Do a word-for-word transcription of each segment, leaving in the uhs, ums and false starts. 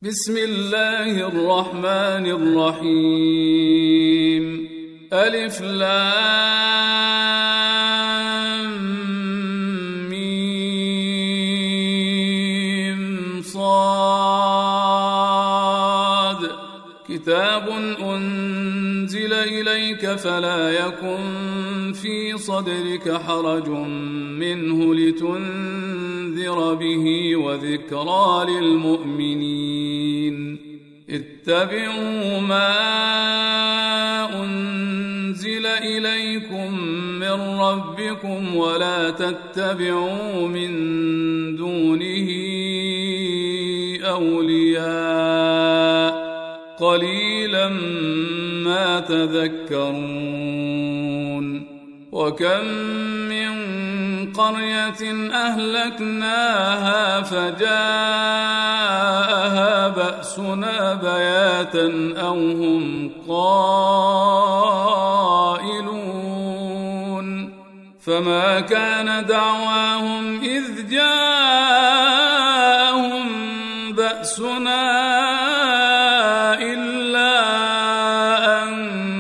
بسم الله الرحمن الرحيم. ألف لام ميم صاد. كتاب أنزل إليك فلا يكن في صدرك حرج منه لتنذر به وذكرى للمؤمنين. اتبعوا ما أنزل إليكم من ربكم ولا تتبعوا من دونه أولياء قليلا ما تذكرون. وكم من قرية أهلكناها فجاءها بأسنا بياتا أو هم قائلون. فما كان دعواهم إذ جاءهم بأسنا إلا أن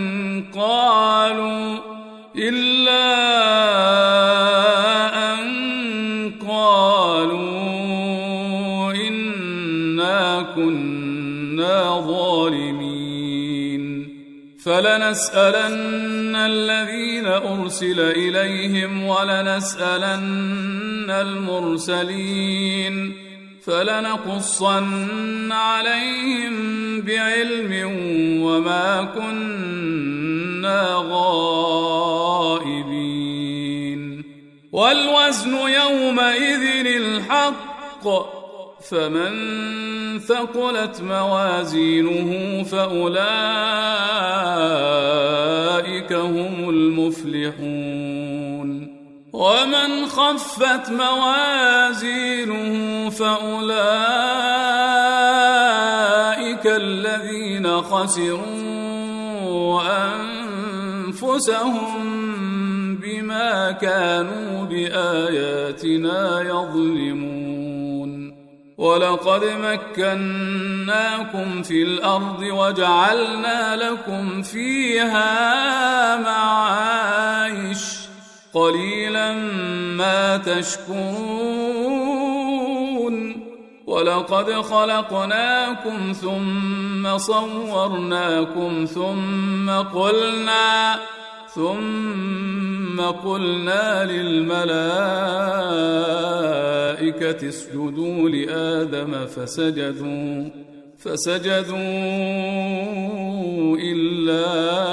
قالوا إلا أن قالوا إنا كنا ظالمين. فلنسألن الذين أرسل إليهم ولنسألن المرسلين فلنقصن عليهم بعلم وما كنا غائبين. والوزن يومئذ الحق فمن ثقلت موازينه فأولئك هم المفلحون. ومن خفت موازينه فأولئك الذين خسروا أنفسهم بما كانوا بآياتنا يظلمون. ولقد مكناكم في الأرض وجعلنا لكم فيها معايش قليلا ما تشكرون. ولقد خلقناكم ثم صورناكم ثم قلنا ثم قلنا للملائكة اسجدوا لآدم فسجدوا فسجدوا إلا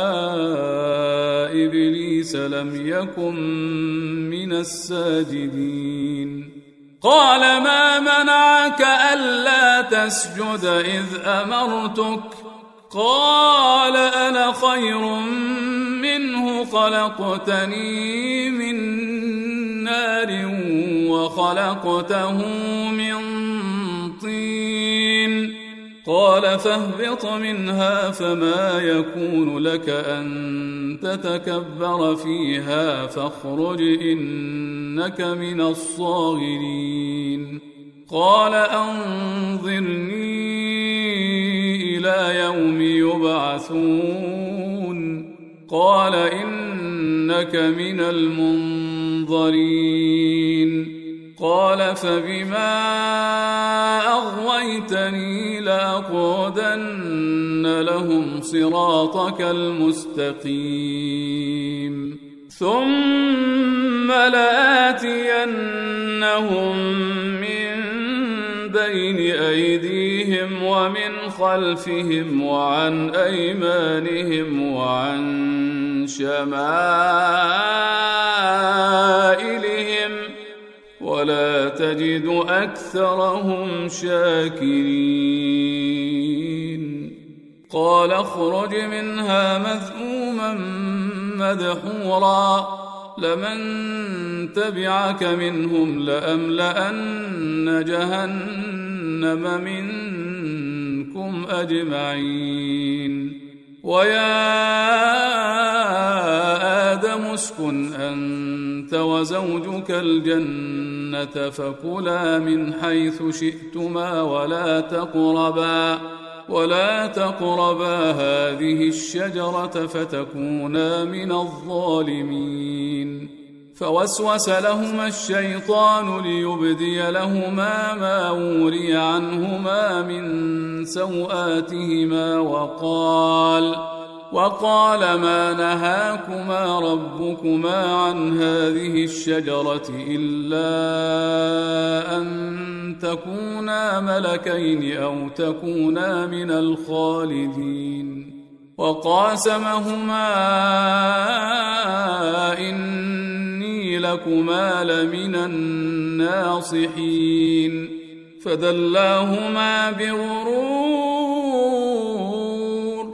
إبليس لم يكن من الساجدين. قال ما منعك ألا تسجد إذ أمرتك؟ قال أنا خير منه خلقتني من نار وخلقته من طين. قال فاهبط منها فما يكون لك أن تتكبر فيها فاخرج إنك من الصاغرين. قال أنظرني إلى يوم يبعثون. قال إنك من المنظرين. قال فبما أغويتني لأقعدن لهم صراطك المستقيم ثم لآتينهم من بين أيديهم ومن خلفهم وعن أيمانهم وعن شمائلهم ولا تجد أكثرهم شاكرين. قال اخرج منها مذءوما مدحورا لمن تبعك منهم لأملأن جهنم منكم أجمعين. ويا آدم اسكن أنت وزوجك الجنة فكلا من حيث شئتما ولا تقربا ولا تقربا هذه الشجرة فتكونا من الظالمين. فوسوس لهما الشيطان ليبدي لهما ما وري عنهما من سوآتهما وقال وقال ما نهاكما ربكما عن هذه الشجرة إلا أن تكونا ملكين أو تكونا من الخالدين. وقاسمهما إني لكما لمن الناصحين. فدلاهما بغرور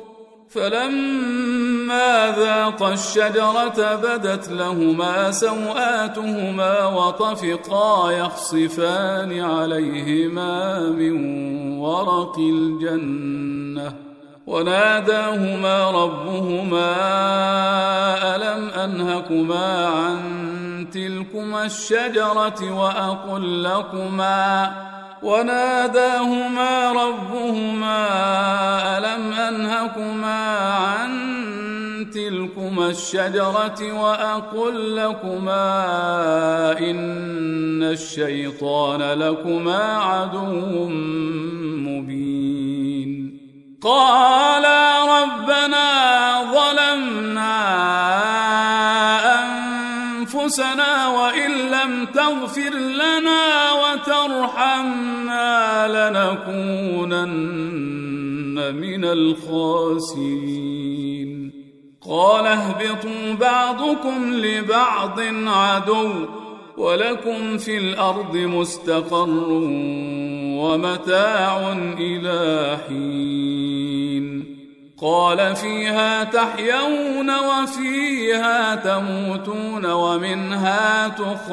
فلما ذاقا الشجرة بدت لهما سوآتهما وطفقا يخصفان عليهما من ورق الجنة وناداهما ربهما ألم أنهكما عن تلكما الشجرة وأقل لكما وناداهما ربهما ألم أنهكما عن تلكما الشجرة وأقل لكما إن الشيطان لكما عدو مبين. قالا ربنا ظلمنا أنفسنا وإن لم تغفر لنا وترحمنا لنكونن من الخاسرين. قال اهبطوا بعضكم لبعض عدو ولكم في الأرض مستقر ومتاع إلى حين. قال فيها تحيون وفيها تموتون ومنها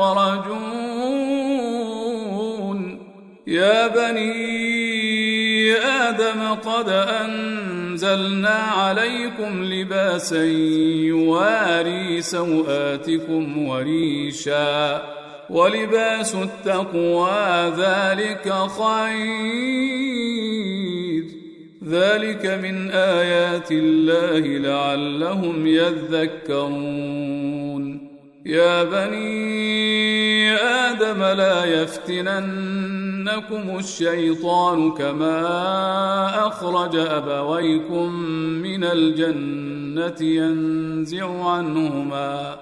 تخرجون. يا بني آدم قد أنزلنا عليكم لباسا يواري سوآتكم وريشا ولباس التقوى ذلك خير ذلك من آيات الله لعلهم يذكرون. يا بني آدم لا يفتننكم الشيطان كما أخرج أبويكم من الجنة ينزع عنهما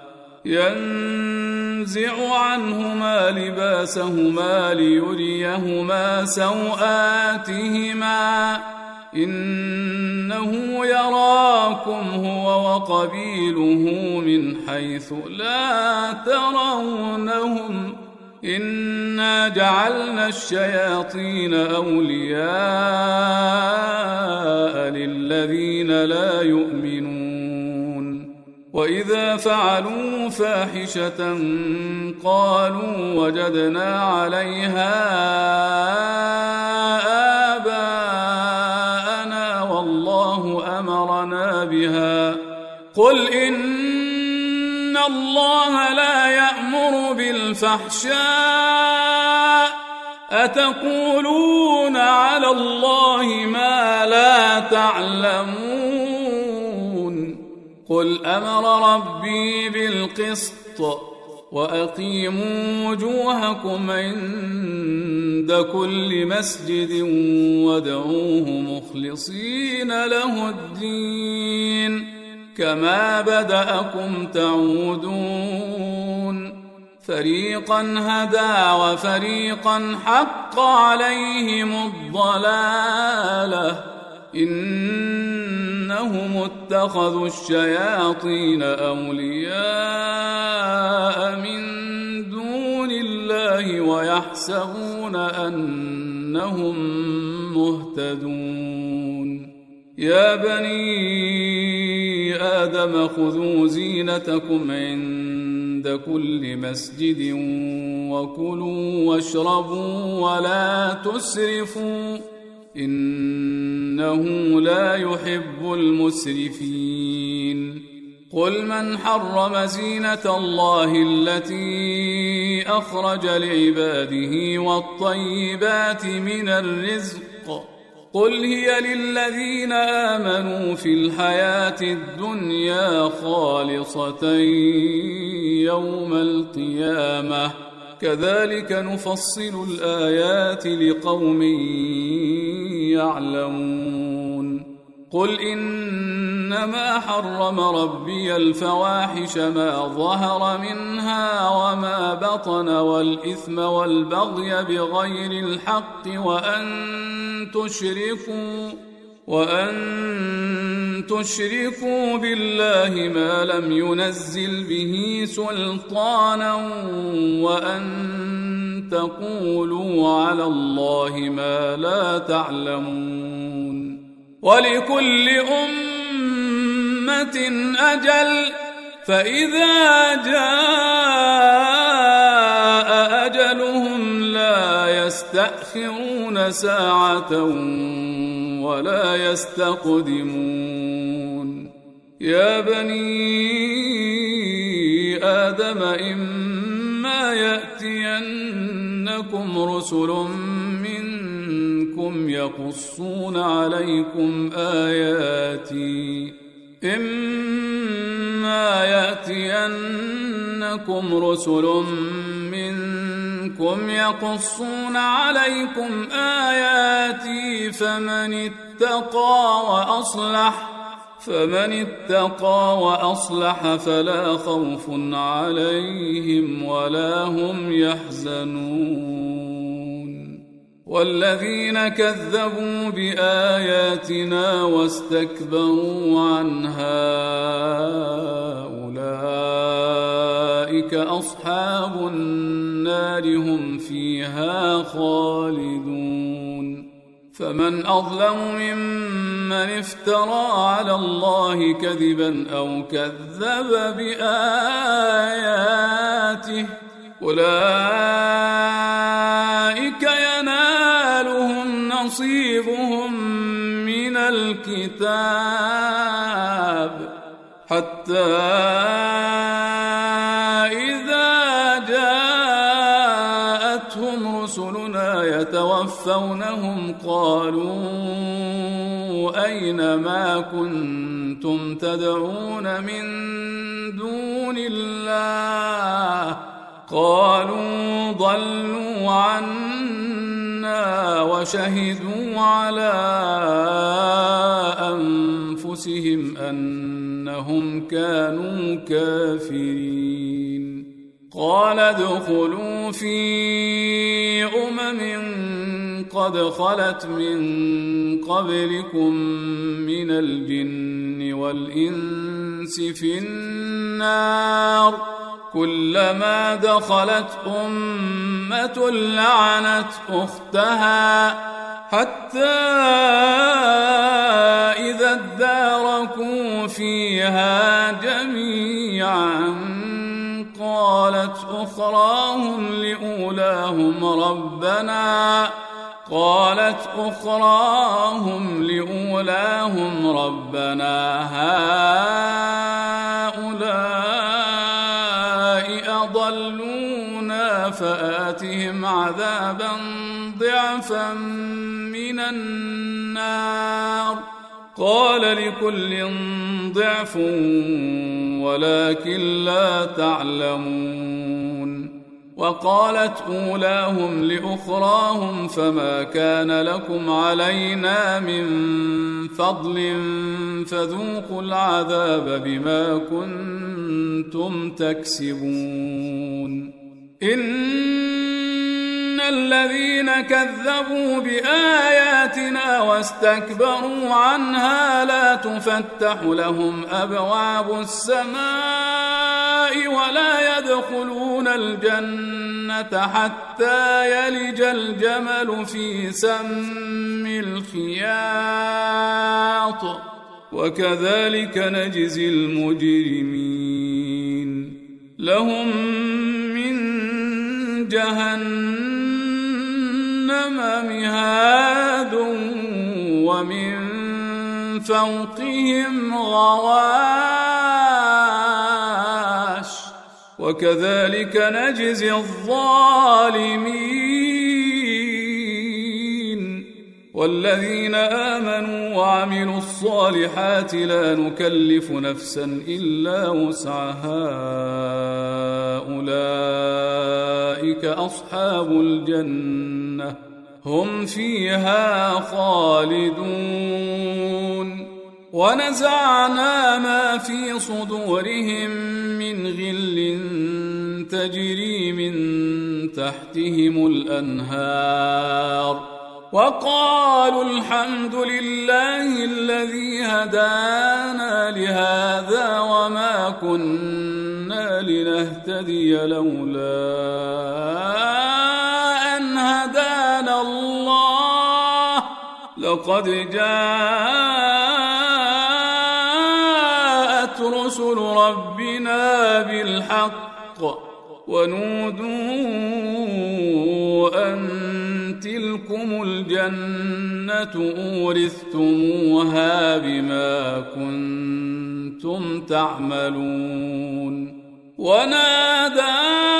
ينزع عنهما لباسهما ليريهما سوآتهما إنه يراكم هو وقبيله من حيث لا ترونهم إنا جعلنا الشياطين أولياء للذين لا يؤمنون. وإذا فعلوا فاحشة قالوا وجدنا عليها آباءنا والله أمرنا بها قل إن الله لا يأمر بالفحشاء أتقولون على الله ما لا تعلمون. قل أمر ربي بالقسط وأقيموا وجوهكم عند كل مسجد وادعوه مخلصين له الدين كما بدأكم تعودون. فريقا هدى وفريقا حق عليهم الضلالة إنهم اتخذوا الشياطين أولياء من دون الله ويحسبون أنهم مهتدون. يا بني آدم خذوا زينتكم عند كل مسجد وكلوا واشربوا ولا تسرفوا إنه لا يحب المسرفين. قل من حرم زينة الله التي أخرج لعباده والطيبات من الرزق قل هي للذين آمنوا في الحياة الدنيا خالصة يوم القيامة كذلك نفصل الآيات لقوم يعلمون قل إنما حرم ربي الفواحش ما ظهر منها وما بطن والإثم والبغي بغير الحق وأن تشركوا وأن تشركوا بالله ما لم ينزل به سلطانا وأن تقولوا على الله ما لا تعلمون ولكل أمة أجل فإذا جاء أجلهم لا يستأخرون ساعة ولا يستقدمون يا بني آدم إما يأتينكم رسل منكم يقصون عليكم آياتي إما يأتينكم رسل منكم يقصون عليكم آياتي فمن اتقى وأصلح فمن اتقى وأصلح فلا خوف عليهم ولا هم يحزنون والذين كذبوا بآياتنا واستكبروا عنها أولئك أصحاب النار هم فيها خالدون فمن أظلم ممن افترى على الله كذبا أو كذب بآياته أولئك ينالهم نصيبهم من الكتاب حتى إذا جاءتهم رسلنا يتوفونهم قالوا أين ما كنتم تدعون من دون الله قالوا ضلوا عنا وشهدوا على أنفسهم أنهم كانوا كافرين قال ادخلوا في أمم قد خلت من قبلكم من الجن والإنس في النار كلما دخلت أمة لعنت أختها حتى إذا اداركوا فيها جميعا قالت أخراهم لأولاهم ربنا قالت أخراهم لأولاهم ربنا هؤلاء أضلونا فآتهم عذابا ضعفا من النار قال لكل ضعف ولكن لا تعلمون وقالت أولاهم لأخراهم فما كان لكم علينا من فضل فذوقوا العذاب بما كنتم تكسبون إن الذين كذبوا بآياتنا واستكبروا عنها لا تفتح لهم أبواب السماء ولا يدخلون الجنة حتى يلج الجمل في سم الخياط وكذلك نجزي المجرمين لهم من جهنم مهاد ومن فوقهم غواش وكذلك نجزي الظالمين. والذين آمنوا وعملوا الصالحات لا نكلف نفسا إلا وسعها أولئك أصحاب الجنة هم فيها خالدون. ونزعنا ما في صدورهم من غل تجري من تحتهم الأنهار وقالوا الحمد لله الذي هدانا لهذا وما كنا لنهتدي لولا أن هدانا الله لقد جاءت رسل ربنا بالحق ونودوا أن تلكم الجنة أورثتموها بما كنتم تعملون. ونادى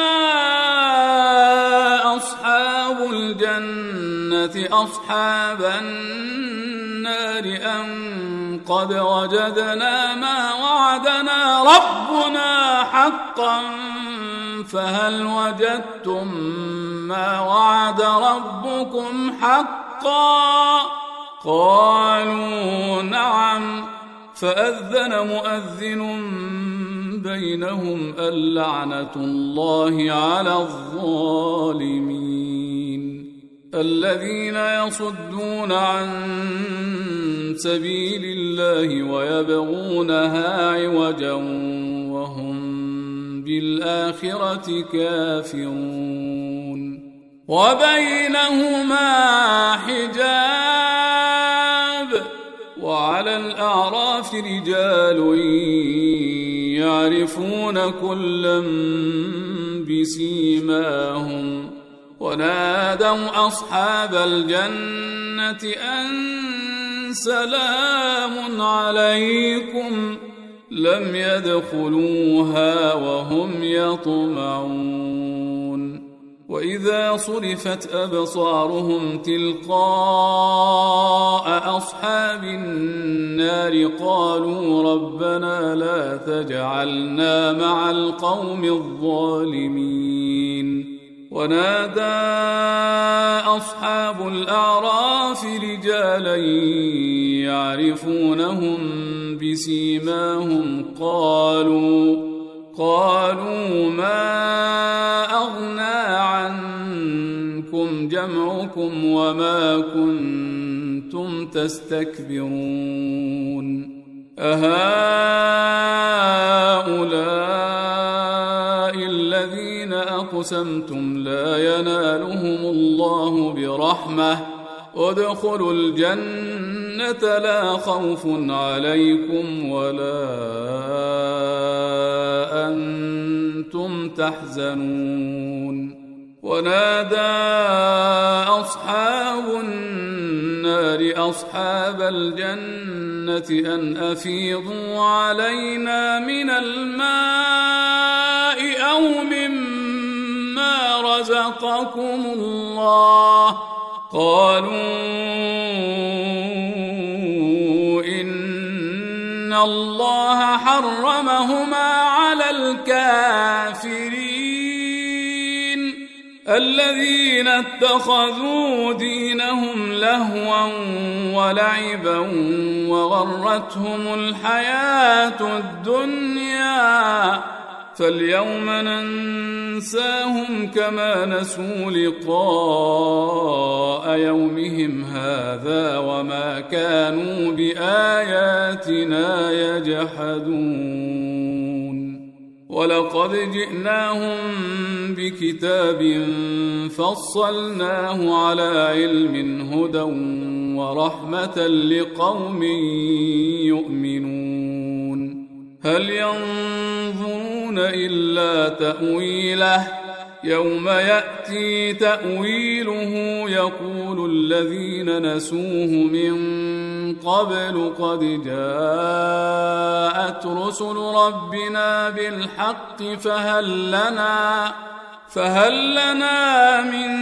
أصحاب الجنة أصحاب النار أن قد وجدنا ما وعدنا ربنا حقا فهل وجدتم ما وعد ربكم حقا؟ قالوا نعم. فأذن مؤذن بينهم اللعنة الله على الظالمين. الذين يصدون عن سبيل الله ويبغونها عوجا وهم بالآخرة كافرون. وبينهما حجاب وعلى الأعراف رجال يعرفون كلا بسيماهم ونادوا أصحاب الجنة أن سلام عليكم لم يدخلوها وهم يطمعون. وإذا صرفت أبصارهم تلقاء أصحاب النار قالوا ربنا لا تجعلنا مع القوم الظالمين. ونادى أصحاب الأعراف رجالا يعرفونهم بسيماهم قالوا قالوا ما أغنى عنكم جمعكم وما كنتم تستكبرون أهؤلاء الذين أقسمتم لا ينالهم الله برحمة ادخلوا الجنة لا خوف عليكم ولا أنتم تحزنون. ونادى أصحاب النار أصحاب الجنة أن أفيضوا علينا من الماء أو مما رزقكم الله قالوا إن الله حرمهما على الكافرين الذين اتخذوا دينهم لهوا ولعبا وغرتهم الحياة الدنيا فاليوم ننساهم كما نسوا لقاء يومهم هذا وما كانوا بآياتنا يجحدون. ولقد جئناهم بكتاب فصلناه على علم هدى ورحمة لقوم يؤمنون. هل ينظرون إلا تأويله يوم يأتي تأويله يقول الذين نسوه من قبل قد جاءت رسل ربنا بالحق فهل لنا فهل لنا من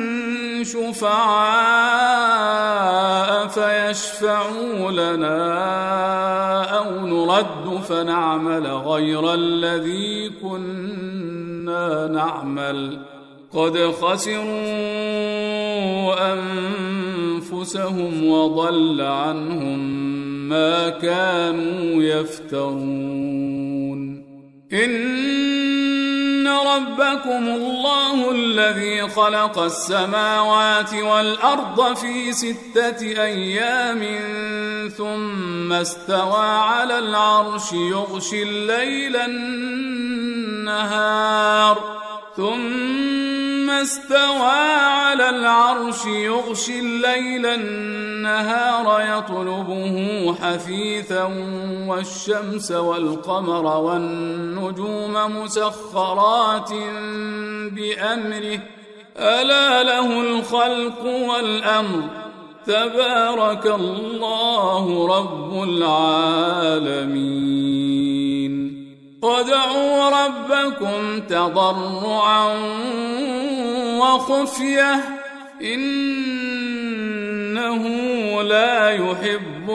شفعاء فيشفعوا لنا أو نرد فنعمل غير الذي كنا نعمل قد خسروا أنفسهم وضل عنهم ما كانوا يفترون. إن ربكم الله الذي خلق السماوات والأرض في ستة أيام ثم استوى على العرش يغشي الليل النهار ثم استوى على العرش يغشي الليل النهار يطلبه حثيثا والشمس والقمر والنجوم مسخرات بأمره ألا له الخلق والأمر تبارك الله رب العالمين. ادعوا ربكم تضرعا وخفية إنه لا يحب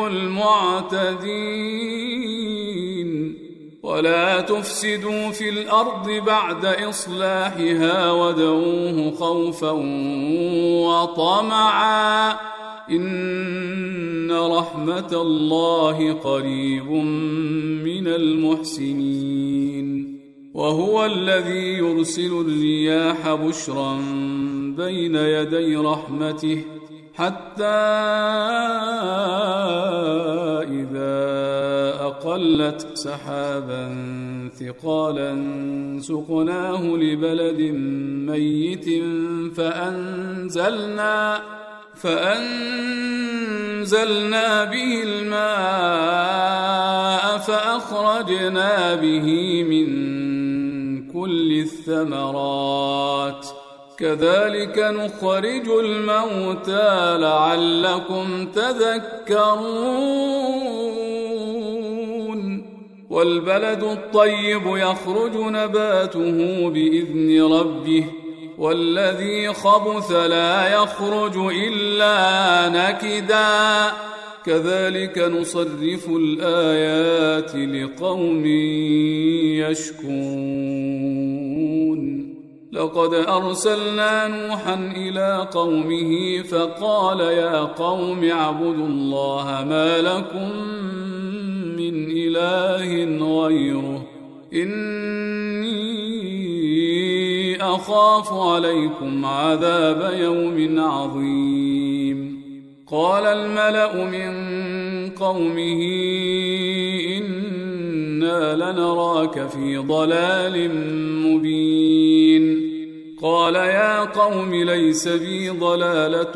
المعتدين. ولا تفسدوا في الأرض بعد إصلاحها وادعوه خوفا وطمعا إن رحمة الله قريب من المحسنين. وهو الذي يرسل الرياح بشرا بين يدي رحمته حتى إذا أقلت سحابا ثقالا سقناه لبلد ميت فأنزلنا فأنزلنا به الماء فأخرجنا به من كل الثمرات كذلك نخرج الموتى لعلكم تذكرون. والبلد الطيب يخرج نباته بإذن ربه والذي خبث لا يخرج إلا نكدا كذلك نصرف الآيات لقوم يشكرون. لقد أرسلنا نوحا إلى قومه فقال يا قوم اعبدوا الله ما لكم من إله غيره إني أخاف عليكم عذاب يوم عظيم. قال الملأ من قومه إنا لنراك في ضلال مبين. قال يا قوم ليس بي ضلالة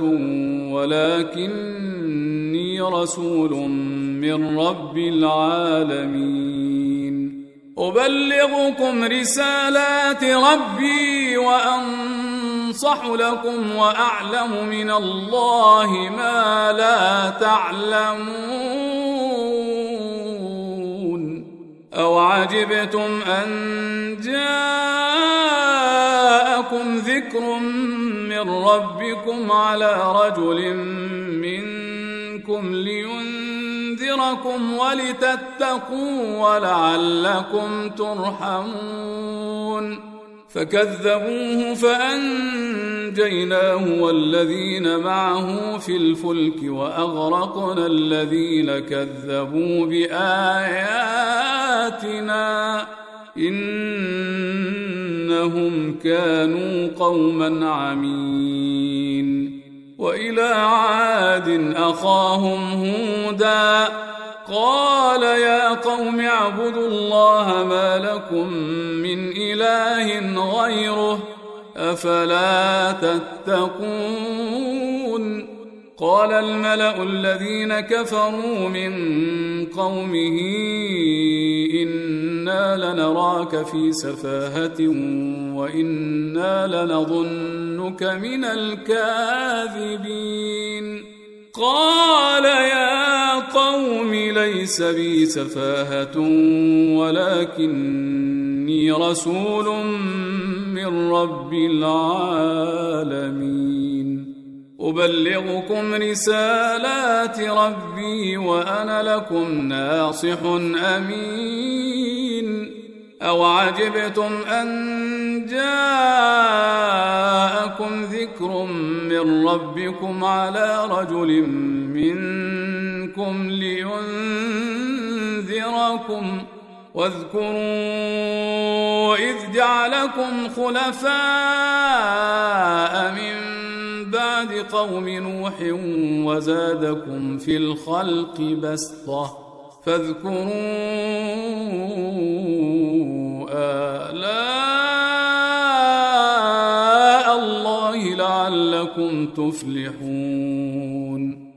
ولكني رسول من رب العالمين. أبلغكم رسالات ربي وأنصح لكم وأعلم من الله ما لا تعلمون. أو عجبتم أن جاءكم ذكر من ربكم على رجل منكم لينذركم ولتتقوا ولعلكم ترحمون. فكذبوه فأنجيناه والذين معه في الفلك وأغرقنا الذين كذبوا بآياتنا إنهم كانوا قوما عمين. وإلى عاد أخاهم هودا قال يا قوم اعبدوا الله ما لكم من إله غيره أفلا تتقون. قال الملأ الذين كفروا من قومه إن إنا لنراك في سفاهة وإنا لنظنك من الكاذبين قال يا قوم ليس بي سفاهة ولكني رسول من رب العالمين أبلغكم رسالات ربي وأنا لكم ناصح أمين أو عجبتم أن جاءكم ذكر من ربكم على رجل منكم لينذركم واذكروا إذ جعلكم خلفاء من بعد قوم نوح وزادكم في الخلق بسطة فاذكروا آلاء الله لعلكم تفلحون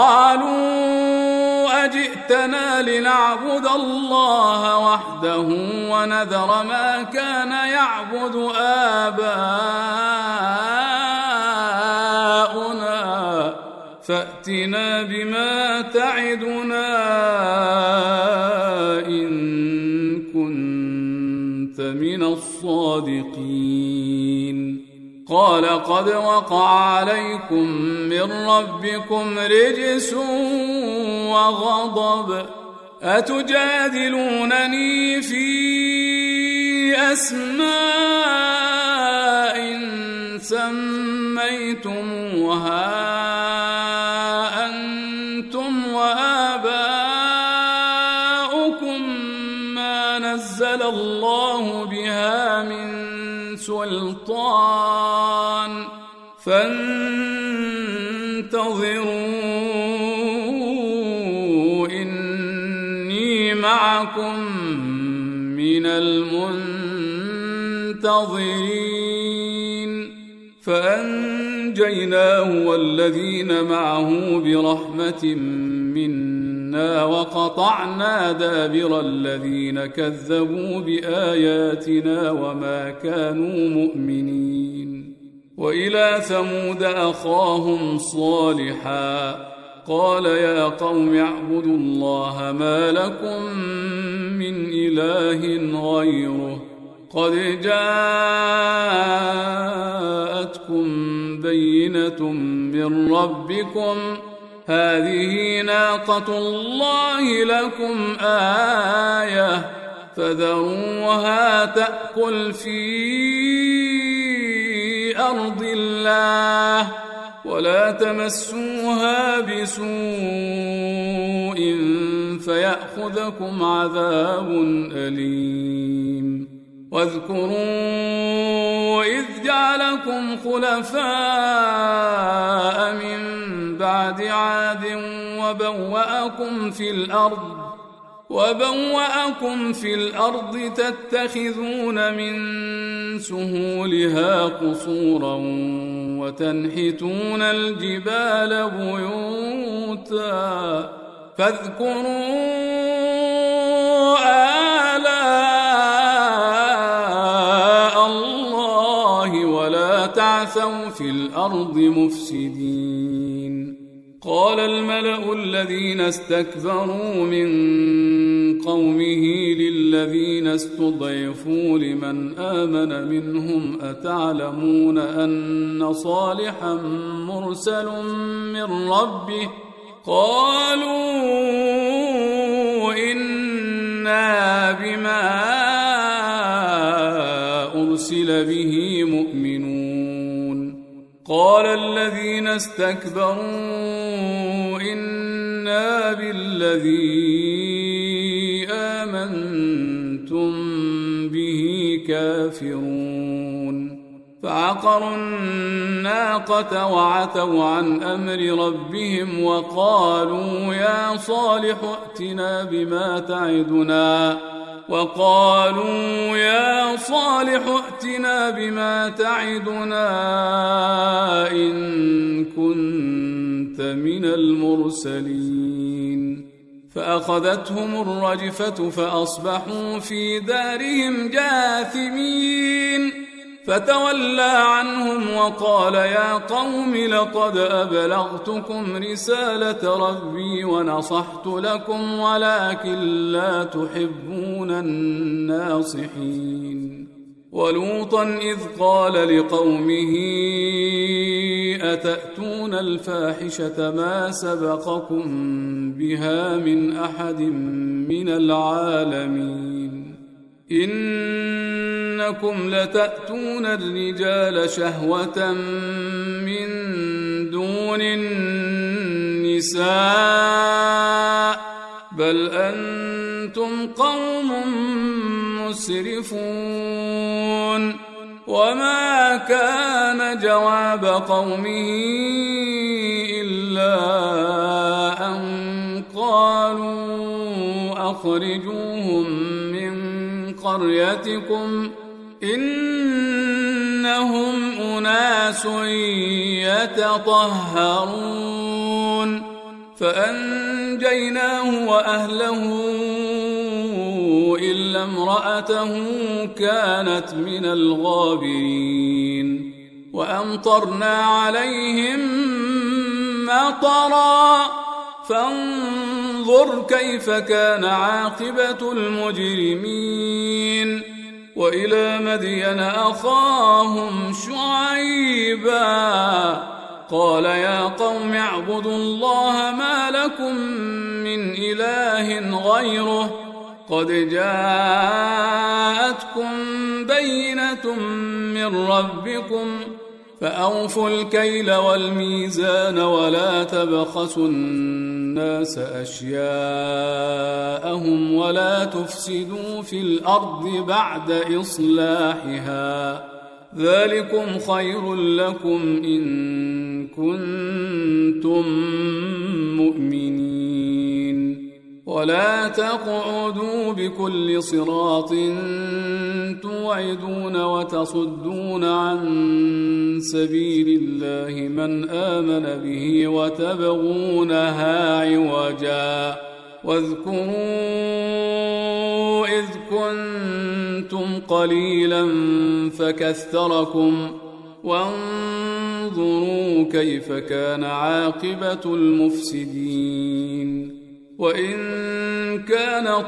قالوا أجئتنا لنعبد الله وحده ونذر ما كان يعبد آباؤنا فأتنا بما تعدنا إن كنت من الصادقين قال قد وقع عليكم من ربكم رجس وغضب أتجادلونني في أسماء سميتموها أنتم وآباؤكم ما نزل الله بها من سلطان فانتظروا إني معكم من المنتظرين فأنجيناه والذين معه برحمة منا وقطعنا دابر الذين كذبوا بآياتنا وما كانوا مؤمنين وإلى ثمود أخاهم صالحا قال يا قوم اعبدوا الله ما لكم من إله غيره قد جاءتكم بينة من ربكم هذه ناقة الله لكم آية فذروها تأكل في أرض الله ولا تمسوها بسوء فيأخذكم عذاب أليم واذكروا إذ جعلكم خلفاء من بعد عاد وبوأكم في الأرض وبوأكم في الأرض تتخذون من سهولها قصورا وتنحتون الجبال بيوتا فاذكروا آلاء الله ولا تعثوا في الأرض مفسدين قال الملأ الذين استكبروا من قومه للذين استضعفوا لمن آمن منهم أتعلمون أن صالحا مرسل من ربه قالوا إنا بما أرسل به مؤمنون قال الذين استكبروا إنا بالذي آمنتم به كافرون فعقروا الناقة وعتوا عن أمر ربهم وقالوا يا صالح ائتنا بما تعدنا وقالوا يا صالح ائتنا بما تعدنا إن كنت من المرسلين فأخذتهم الرجفة فأصبحوا في دارهم جاثمين فتولى عنهم وقال يا قوم لقد أبلغتكم رسالة ربي ونصحت لكم ولكن لا تحبون الناصحين. ولوطا إذ قال لقومه أتأتون الفاحشة ما سبقكم بها من أحد من العالمين إنكم لتأتون الرجال شهوة من دون النساء بل أنتم قوم مسرفون. وما كان جواب قومه إلا أن قالوا أخرجوهم من قريتكم إنهم أناس يتطهرون. فأنجيناه وأهله إلا امرأته كانت من الغابرين. وأمطرنا عليهم مطرا فانظر كيف كان عاقبة المجرمين. وإلى مدين أخاهم شعيبا قال يا قوم اعبدوا الله ما لكم من إله غيره قد جاءتكم بينة من ربكم فأوفوا الكيل والميزان ولا تبخسوا الناس أشياءهم ولا تفسدوا في الأرض بعد إصلاحها ذلكم خير لكم إن كنتم مؤمنين. ولا تقعدوا بكل صراط توعدون وتصدون عن سبيل الله من آمن به وتبغونها عوجا واذكروا إذ كنتم قليلا فكثركم وانظروا كيف كان عاقبة المفسدين. وإن كان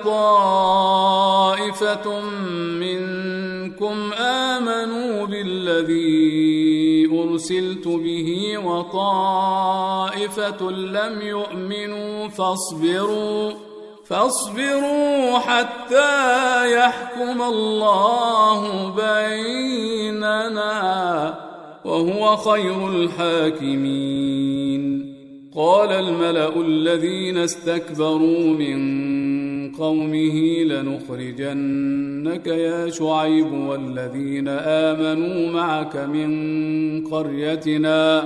طائفة منكم آمنوا بالذي أرسلت به وطائفة لم يؤمنوا فاصبروا فاصبروا حتى يحكم الله بيننا وهو خير الحاكمين. قال الملأ الذين استكبروا من قومه لنخرجنك يا شعيب والذين آمنوا معك من قريتنا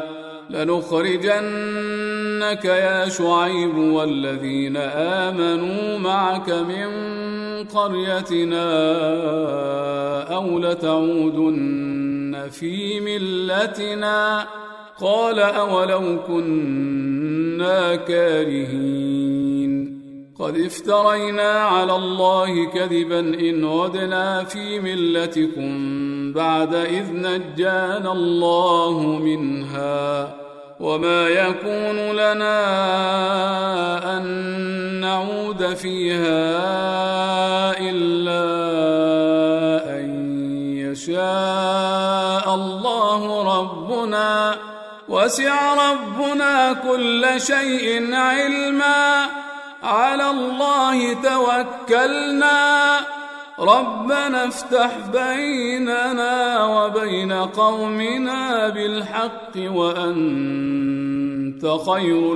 لنخرجنك يا شعيب والذين آمنوا معك من قريتنا أو لتعودن في ملتنا قال أولو كنا كارهين قد افترينا على الله كذبا إن عدنا في ملتكم بعد إذ نجانا الله منها وما يكون لنا أن نعود فيها إلا أن يشاء الله ربنا وسع ربنا كل شيء علما على الله توكلنا ربنا افتح بيننا وبين قومنا بالحق وأنت خير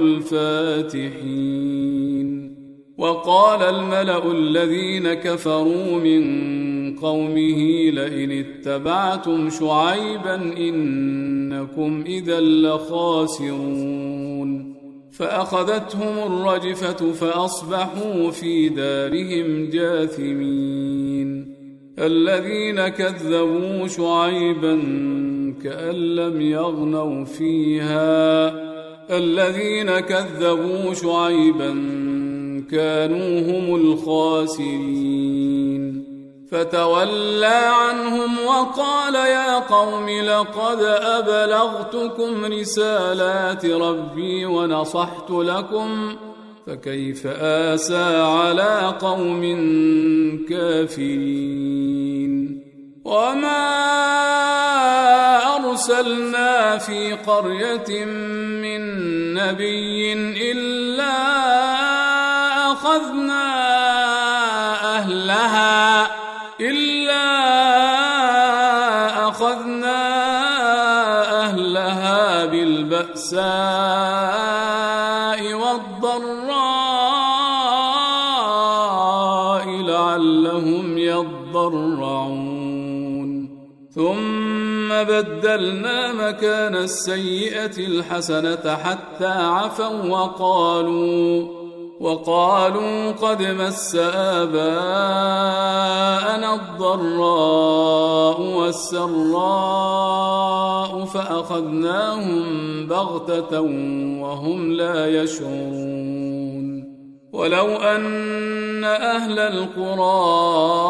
الفاتحين. وقال الملأ الذين كفروا من قومه لئن اتبعتم شعيبا إنكم إذا لخاسرون. فأخذتهم الرجفة فأصبحوا في دارهم جاثمين. الذين كذبوا شعيبا كأن لم يغنوا فيها الذين كذبوا شعيبا كانوا هم الخاسرين فتولى عنهم وقال يا قوم لقد أبلغتكم رسالات ربي ونصحت لكم فكيف آسى على قوم كافرين وما أرسلنا في قرية من نبي إلا أخذنا أهلها إلا أخذنا أهلها بالبأساء والضراء لعلهم يضرعون ثم بدلنا مكان السيئة الحسنة حتى عفوا وقالوا وقالوا قد مس آباءنا الضراء والسراء فأخذناهم بغتة وهم لا يشعرون ولو أن أهل القرى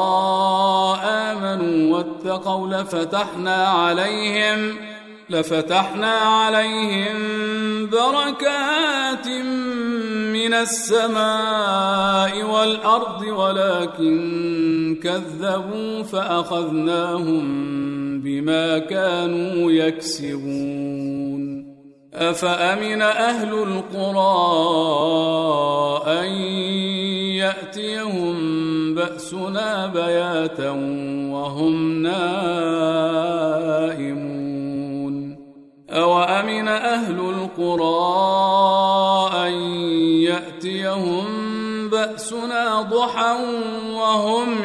آمنوا واتقوا لفتحنا عليهم لفتحنا عليهم بركات من السماء والأرض ولكن كذبوا فأخذناهم بما كانوا يكسبون أفأمن أهل القرى أن يأتيهم بأسنا بياتا وهم نائمون أوأمن أهل القرى أن يأتيهم بأسنا ضحى وهم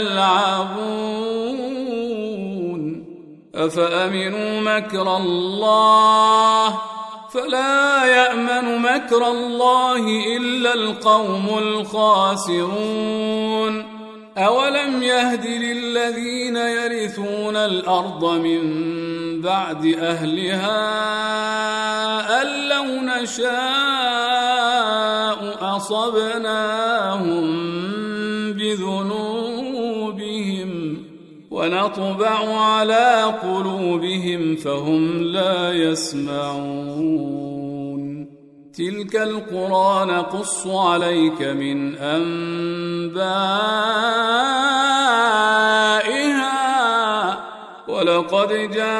يلعبون أفأمنوا مكر الله فلا يأمن مكر الله إلا القوم الخاسرون أولم يهد للذين يرثون الأرض من بعد أهلها أن لو نشاء أصبناهم بذنوبهم ونطبع على قلوبهم فهم لا يسمعون تلك القرى نقص عليك من أنبائها ولقد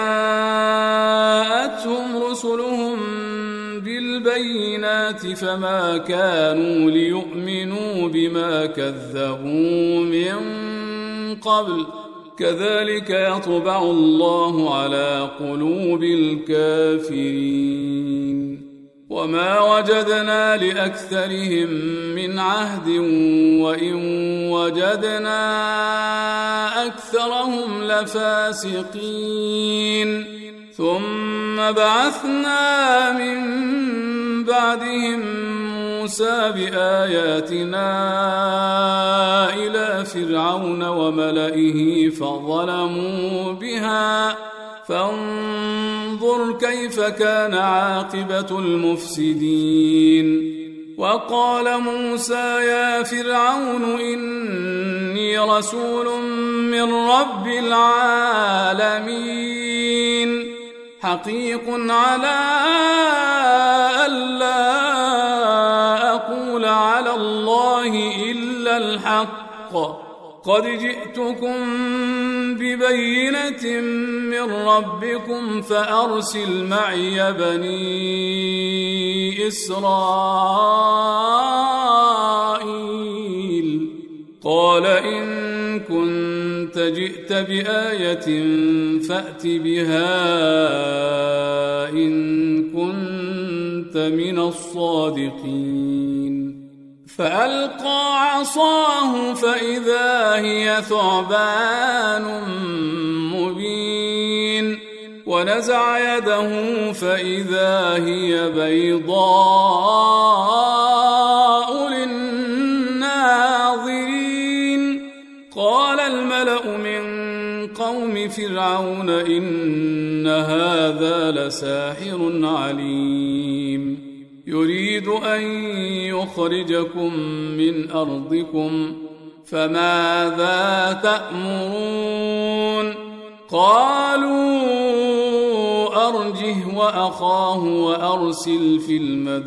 جاءتهم رسلهم بالبينات فما كانوا ليؤمنوا بما كذبوا من قبل كذلك يطبع الله على قلوب الكافرين وما وجدنا لأكثرهم من عهد وإن وجدنا أكثرهم لفاسقين ثم بعثنا من بعدهم موسى بآياتنا إلى فرعون وملئه فظلموا بها فانظر كيف كان عاقبة المفسدين وقال موسى يا فرعون إني رسول من رب العالمين حقيق على ألا أقول على الله إلا الحق قد جئتكم ببينة من ربكم فأرسل معي بني إسرائيل قال إن كنت جئت بآية فأت بها إن كنت من الصادقين فألقى عصاه فإذا هي ثعبان مبين ونزع يده فإذا هي بيضاء للناظرين قال الملأ من قوم فرعون إن هذا لساحر عليم يريد أن يخرجكم من أرضكم فماذا تأمرون قالوا أرجه وأخاه وأرسل في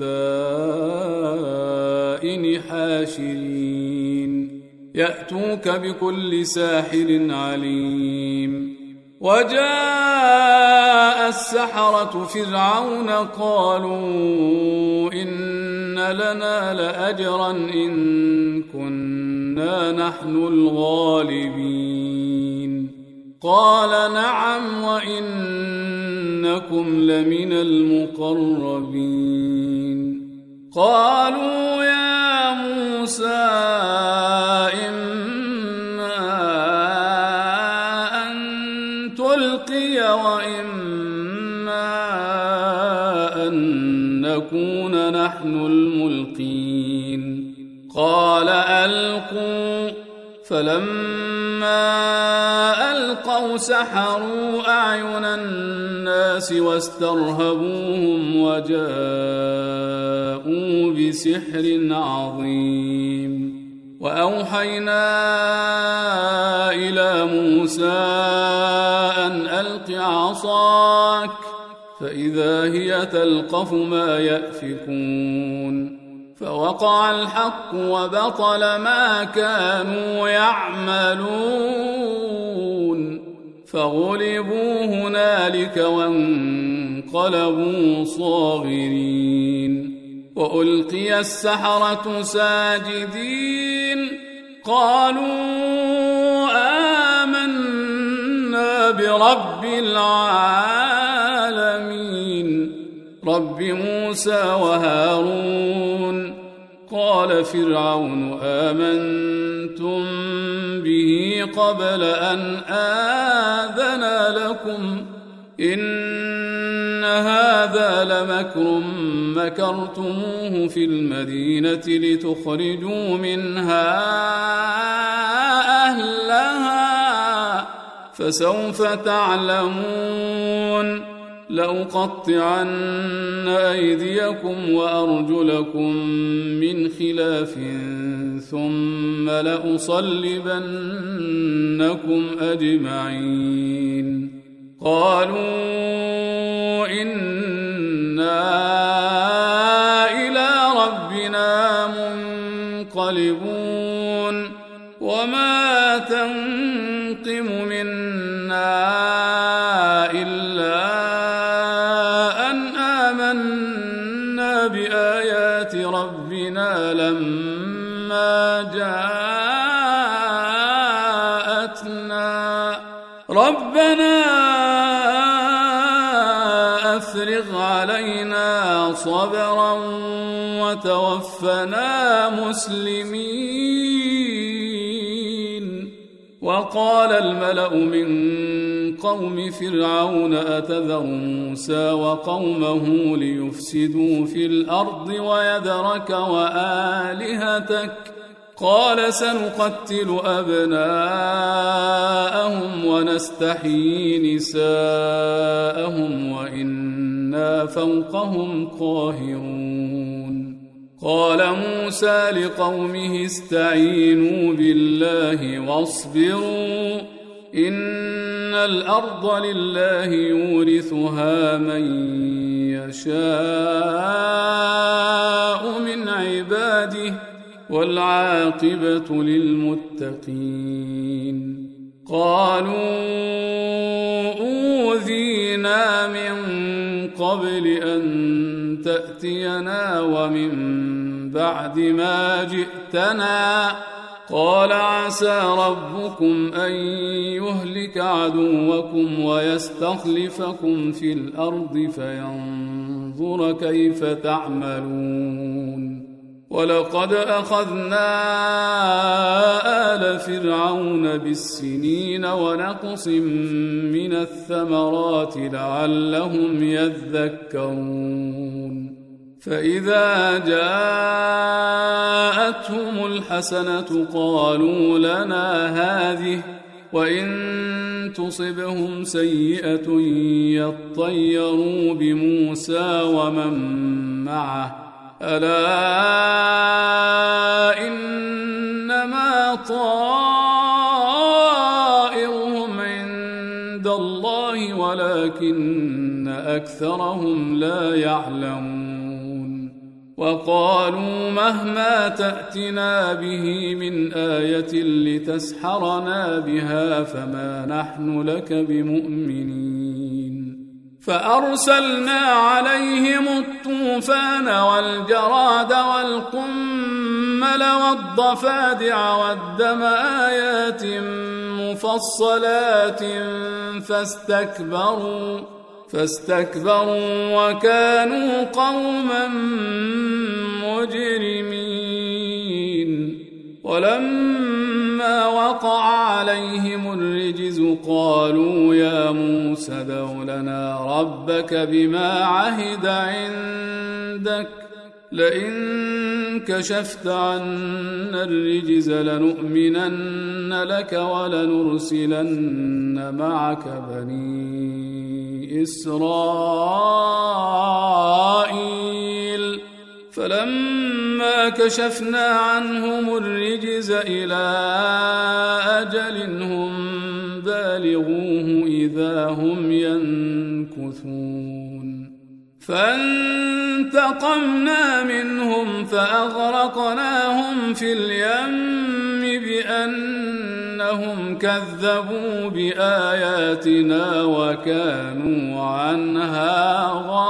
المدائن حاشرين يأتوك بكل ساحر عليم وجاء السحرة فرعون قالوا إن لنا لأجرا إن كنا نحن الغالبين قال نعم وإنكم لمن المقربين قالوا يا موسى إما أن تلقي وإما أن نكون نحن الملقين قال ألقوا فلما ألقوا سحروا أعين الناس واسترهبوهم وجاءوا بسحر عظيم وأوحينا إلى موسى أن ألق عصاك فإذا هي تلقف ما يأفكون فوقع الحق وبطل ما كانوا يعملون فغلبوا هنالك وانقلبوا صاغرين وألقي السحرة ساجدين قالوا آمنا برب العالمين رب موسى وهارون قال فرعون آمنتم به قبل أن آذن لكم إن هذا لمكر مكرتموه في المدينة لتخرجوا منها أهلها فسوف تعلمون لأقطعن أيديكم وأرجلكم من خلاف ثم لأصلبنكم أجمعين قالوا إنا إلى ربنا منقلبون وما تنقم منا إلا بآيات ربنا لما جاءتنا ربنا أفرغ علينا صبرا وتوفنا مسلمين وقال الملأ من قوم فرعون أتذر موسى وقومه ليفسدوا في الأرض ويذرك وآلهتك قال سنقتل أبناءهم ونستحيي نساءهم وإنا فوقهم قاهرون قال موسى لقومه استعينوا بالله واصبروا إن الأرض لله يورثها من يشاء من عباده والعاقبة للمتقين قالوا أوذينا من قبل أن تأتينا ومن بعد ما جئتنا قال عسى ربكم أن يهلك عدوكم ويستخلفكم في الأرض فينظر كيف تعملون ولقد أخذنا آل فرعون بالسنين ونقص من الثمرات لعلهم يذكرون فإذا جاءتهم الحسنة قالوا لنا هذه وإن تصبهم سيئة يطيروا بموسى ومن معه ألا إنما طائرهم عند الله ولكن أكثرهم لا يعلمون وقالوا مهما تأتنا به من آية لتسحرنا بها فما نحن لك بمؤمنين فأرسلنا عليهم الطوفان والجراد والقمل والضفادع والدم آيات مفصلات فاستكبروا فاستكبروا وكانوا قوما مجرمين ولما وقع عليهم الرجز قالوا يا موسى ادع لنا ربك بما عهد عندك لئن كشفت عنا الرجز لنؤمنن لك ولنرسلن معك بني إسرائيل فلما كشفنا عنهم الرجز إلى أجل هم بالغوه إذا هم ينكثون فانتقمنا منهم فأغرقناهم في اليم بأنهم كذبوا بآياتنا وكانوا عنها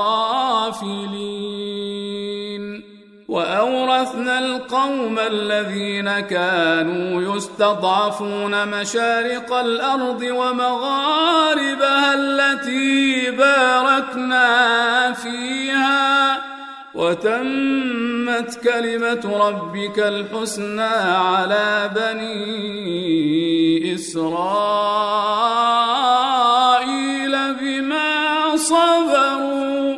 غافلين وأورثنا القوم الذين كانوا يستضعفون مشارق الأرض ومغاربها التي باركنا فيها وتمت كلمة ربك الحسنى على بني إسرائيل بما صبروا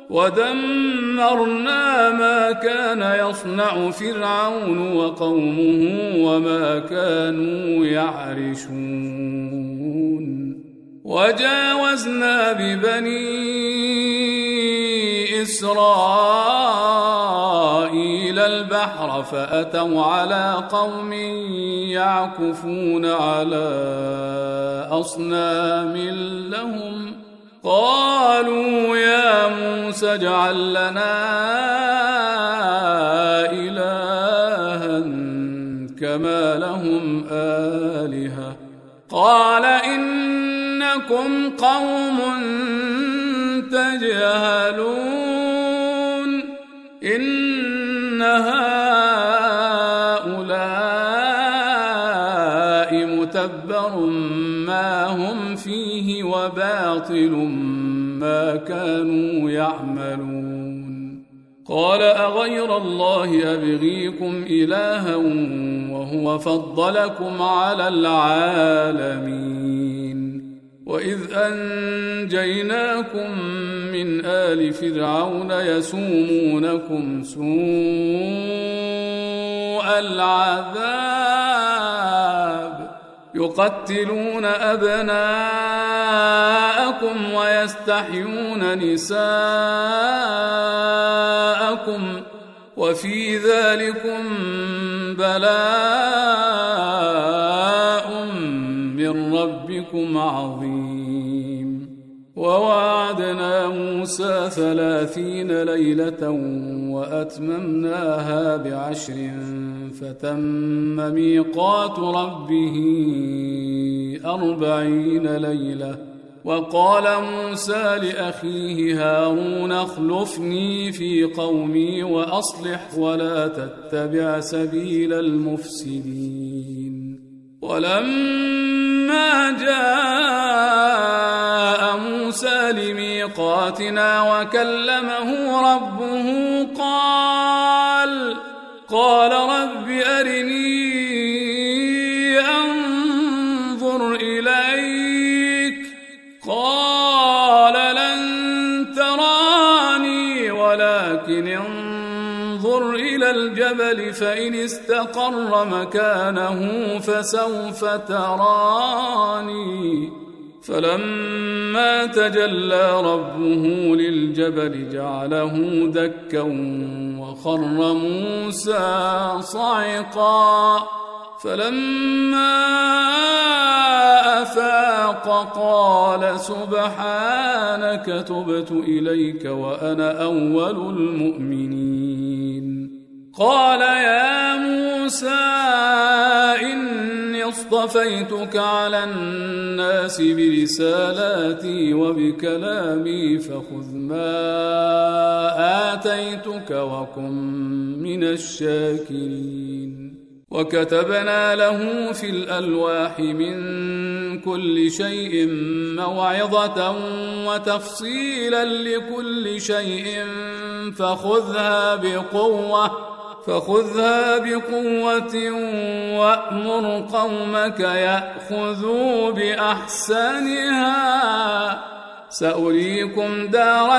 ودمرنا ما كان يصنع فرعون وقومه وما كانوا يعرشون وجاوزنا ببني إسرائيل البحر فأتوا على قوم يعكفون على أصنام لهم قالوا يا موسى اجعل لنا إلها كما لهم آلهة قال إنكم قوم تجهلون إن هؤلاء متبر ما هم فيه وباطل ما كانوا يعملون قال أغير الله أبغيكم إلها وهو فضلكم على العالمين وإذ أنجيناكم من آل فرعون يسومونكم سوء العذاب يقتلون أبناءكم ويستحيون نساءكم وفي ذلكم بلاء من ربكم عظيم ووعدنا موسى ثلاثين ليلة وأتممناها بعشر فتم ميقات ربه أربعين ليلة وقال موسى لأخيه هارون اخلفني في قومي وأصلح ولا تتبع سبيل المفسدين ولما جاء موسى لميقاتنا وكلمه ربه قال قال رب أرني أنظر إليك قال لن تراني ولكن انظر إلى الجبل فإن استقر مكانه فسوف تراني فلما تجلى ربه للجبل جعله دكا وخر موسى صعقا فلما أفاق قال سبحانك تبت إليك وأنا أول المؤمنين. قال يا موسى إني اصطفيتك على الناس برسالاتي وبكلامي فخذ ما آتيتك وكن من الشاكرين. وكتبنا له في الألواح من كل شيء موعظة وتفصيلا لكل شيء فخذها بقوة فخذها بقوة وأمر قومك يأخذوا بأحسنها سأريكم دار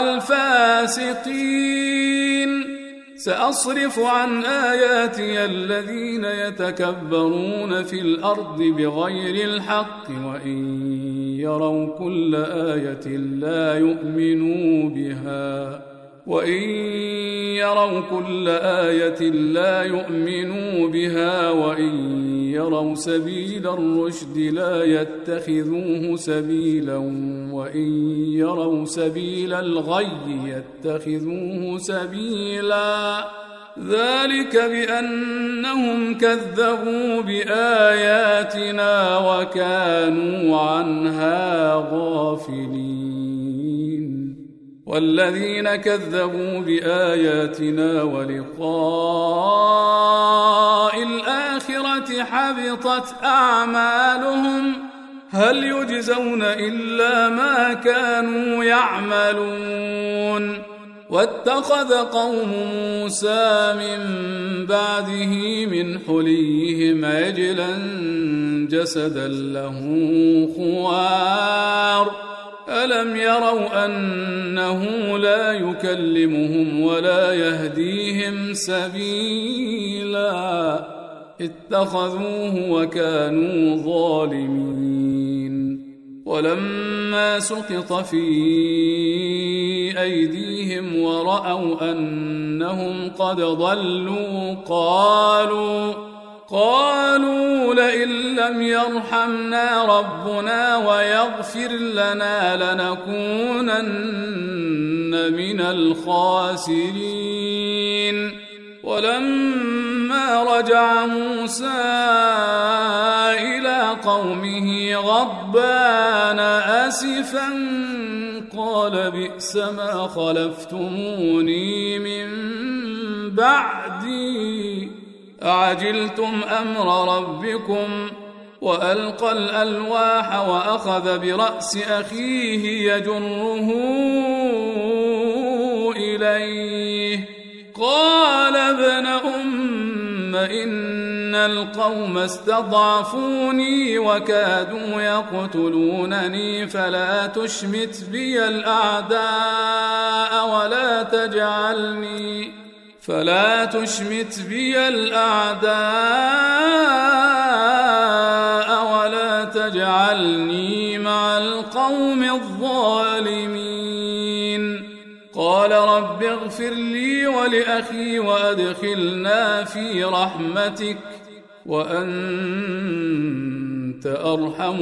الفاسقين. سأصرف عن آياتي الذين يتكبرون في الأرض بغير الحق وإن يروا كل آية لا يؤمنوا بها وإن يروا كل آية لا يؤمنوا بها وإن يروا سبيل الرشد لا يتخذوه سبيلا وإن يروا سبيل الغي يتخذوه سبيلا ذلك بأنهم كذبوا بآياتنا وكانوا عنها غافلين. والذين كذبوا بآياتنا ولقاء الآخرة حبطت أعمالهم هل يجزون إلا ما كانوا يعملون. واتخذ قوم موسى من بعده من حليهم عجلا جسدا له خوار ألم يروا أنه لا يكلمهم ولا يهديهم سبيلا اتخذوه وكانوا ظالمين. ولما سقط في أيديهم ورأوا أنهم قد ضلوا قالوا قالوا لئن لم يرحمنا ربنا ويغفر لنا لنكونن من الخاسرين. ولما رجع موسى إلى قومه غضبان آسفا قال بئس ما خلفتموني من بعدي أعجلتم أمر ربكم. وألقى الألواح وأخذ برأس أخيه يجره إليه قال ابن أم إن القوم استضعفوني وكادوا يقتلونني فلا تشمت بي الأعداء ولا تجعلني فلا تشمت بي الأعداء ولا تجعلني مع القوم الظالمين. قال رب اغفر لي ولأخي وأدخلنا في رحمتك وأنت أرحم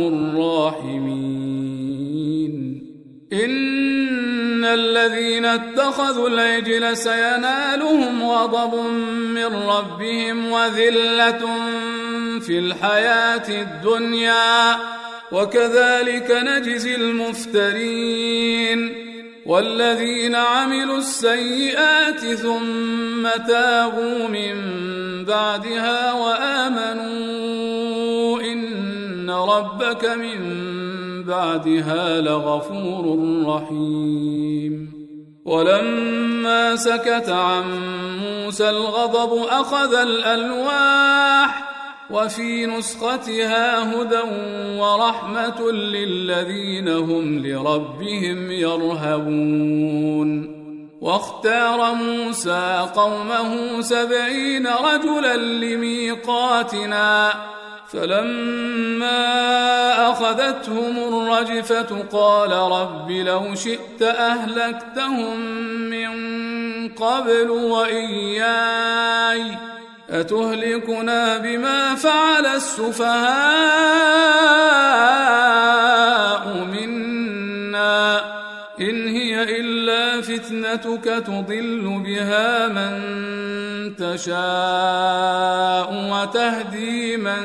الراحمين. إن الذين اتخذوا العجل سينالهم غضب من ربهم وذلة في الحياة الدنيا وكذلك نجزي المفترين. والذين عملوا السيئات ثم تابوا من بعدها وآمنوا إن ربك من بعدها لغفور رحيم. ولما سكت عن موسى الغضب أخذ الألواح وفي نسختها هدى ورحمة للذين هم لربهم يرهبون. واختار موسى قومه سبعين رجلا لميقاتنا فلما أخذتهم الرجفة قال رب لو شئت أهلكتهم من قبل وإياي أتهلكنا بما فعل السفهاء منا إن هي إلا فتنتك تضل بها من تشاء وتهدي من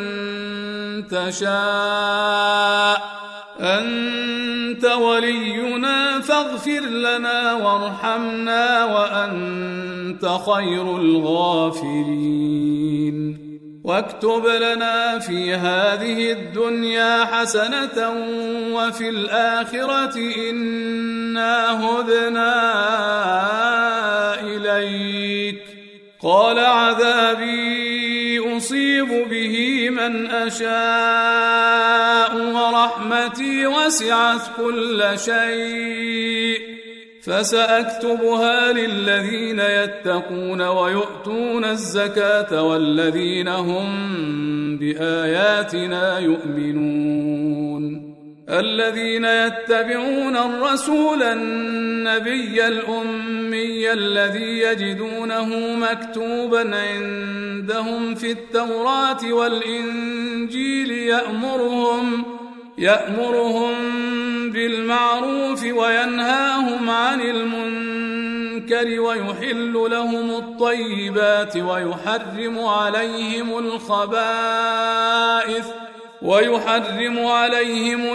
تشاء أنت ولينا فاغفر لنا وارحمنا وأنت خير الغافرين واكتب لنا في هذه الدنيا حسنة وفي الآخرة إنا هدنا إليك قال عذابي أصيب به من أشاء ورحمتي وسعت كل شيء فسأكتبها للذين يتقون ويؤتون الزكاة والذين هم بآياتنا يؤمنون الذين يتبعون الرسول النبي الأمي الذي يجدونه مكتوبا عندهم في التوراة والإنجيل يأمرهم يأمرهم بالمعروف وينهاهم عن المنكر ويحل لهم الطيبات ويحرم عليهم الخبائث ويحرم عليهم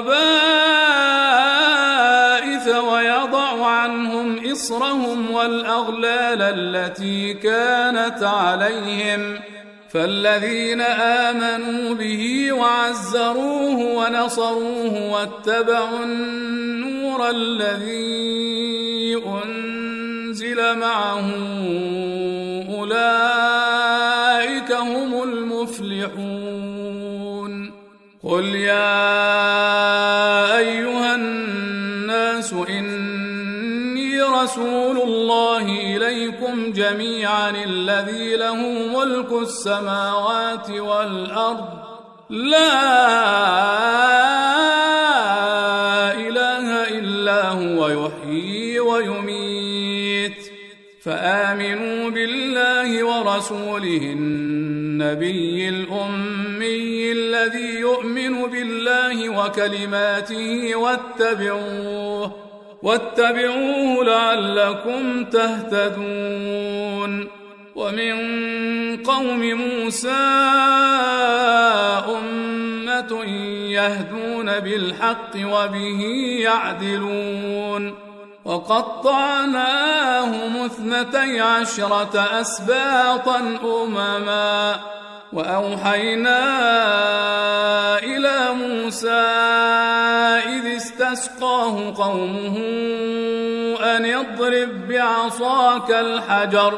الخبائث ويضع عنهم إصرهم والأغلال التي كانت عليهم فالذين آمنوا به وعزروه ونصروه واتبعوا النور الذي أنزل معه أولئك هم المفلحون قل يا أيها الناس إني رسول الله إليكم جميعا الذي له ملك السماوات والأرض لا إله إلا هو يحيي ويميت فآمنوا بالله ورسوله النبي الأمي الذي يؤمن بالله وكلماته واتبعوه واتبعوه لعلكم تهتدون ومن قوم موسى أمة يهدون بالحق وبه يعدلون وقطعناهم اثنتي عشرة أسباطا أمما وأوحينا إلى موسى إذ استسقاه قومه أن يضرب بعصاك الحجر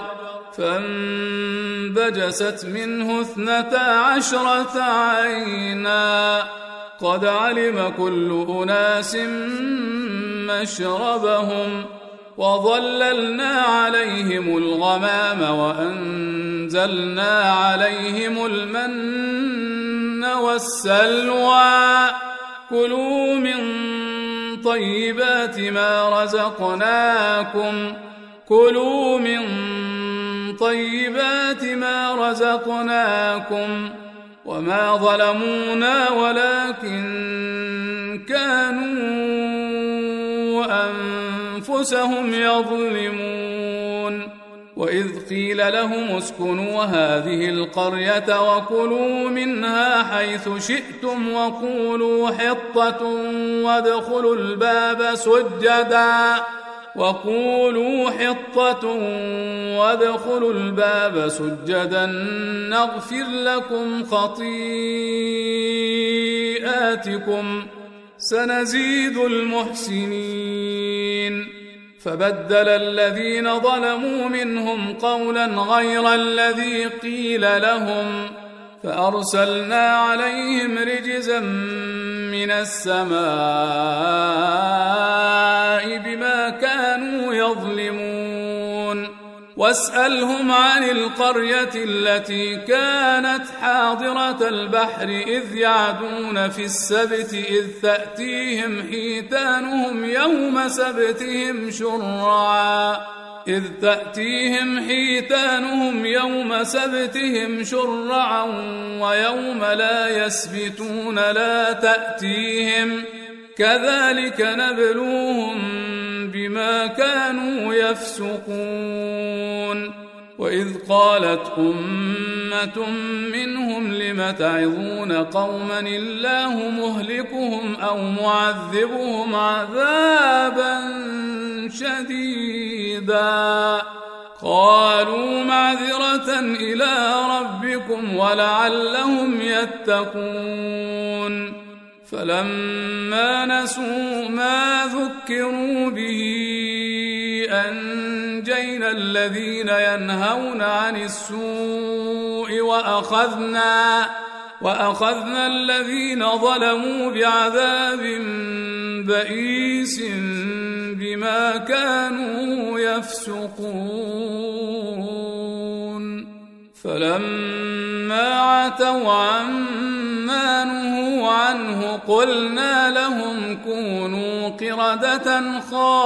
فانبجست منه اثنتا عشرة عينا قد علم كل أناس مشربهم وظللنا عليهم الغمام وأنزلنا عليهم المن والسلوى كلوا من طيبات ما رزقناكم كلوا من طيبات ما رزقناكم وما ظلمونا ولكن كانوا أنفسهم يظلمون وإذ قيل لهم اسكنوا هذه القرية وكلوا منها حيث شئتم وقولوا حطة وادخلوا الباب سجدا وقولوا حطة وادخلوا الباب سجدا نغفر لكم خطيئاتكم سنزيد المحسنين فبدل الذين ظلموا منهم قولا غير الذي قيل لهم فأرسلنا عليهم رجزا من السماء بما كانوا يظلمون واسألهم عن القرية التي كانت حاضرة البحر إذ يعدون في السبت إذ تأتيهم حيتانهم يوم سبتهم شرعا إذ تأتيهم حيتانهم يوم سبتهم شرعا ويوم لا يسبتون لا تأتيهم كذلك نبلوهم بما كانوا يفسقون وإذ قالت أمة منهم لم تعظون قوما الله مهلكهم أو معذبهم عذابا شديدا قالوا معذرة إلى ربكم ولعلهم يتقون فلما نسوا ما ذكروا به أنجينا الذين ينهون عن السوء وأخذنا وأخذنا الذين ظلموا بعذاب بئيس بما كانوا يفسقون فلما عتوا عما نهوا عنه قلنا لهم كونوا قردة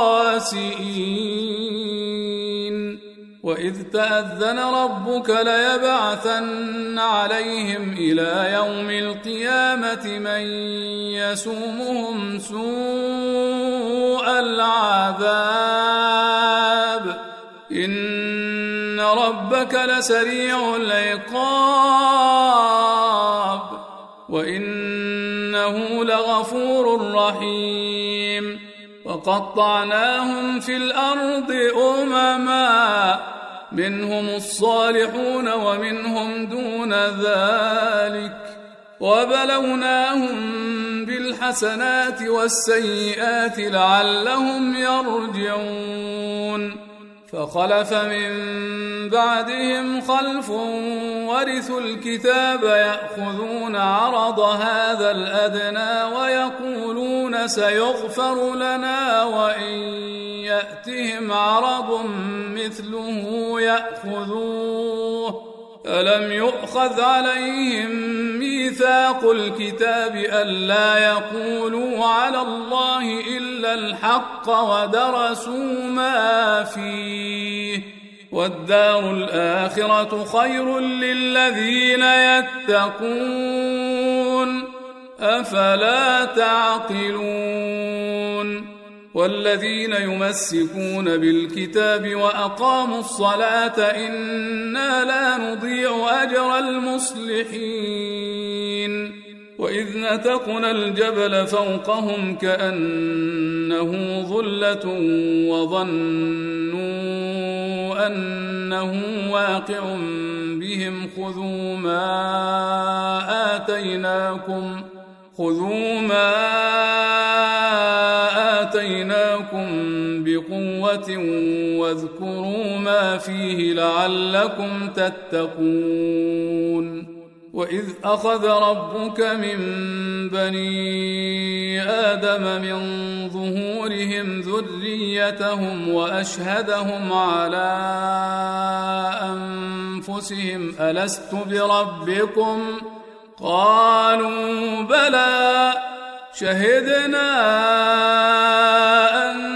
خاسئين وإذ تأذن ربك ليبعثن عليهم إلى يوم القيامة من يسومهم سوء العذاب إن ربك لسريع العقاب وإنه لغفور رحيم وقطعناهم في الأرض أمما منهم الصالحون ومنهم دون ذلك وبلوناهم بالحسنات والسيئات لعلهم يرجعون فخلف من بعدهم خلف ورثوا الكتاب يأخذون عرض هذا الأدنى ويقولون سيغفر لنا وإن يأتهم عرض مثله يأخذوه ألم يؤخذ عليهم ميثاق الكتاب ألا يقولوا على الله إلا الحق ودرسوا ما فيه والدار الآخرة خير للذين يتقون أفلا تعقلون والذين يمسكون بالكتاب وأقاموا الصلاة إنا لا نضيع أجر المصلحين وإذ نتقنا الجبل فوقهم كأنه ظلة وظنوا أنه واقع بهم خذوا ما آتيناكم خذوا ما آتيناكم بقوة واذكروا ما فيه لعلكم تتقون وإذ أخذ ربك من بني آدم من ظهورهم ذريتهم وأشهدهم على أنفسهم ألست بربكم قالوا بلى شهدنا أن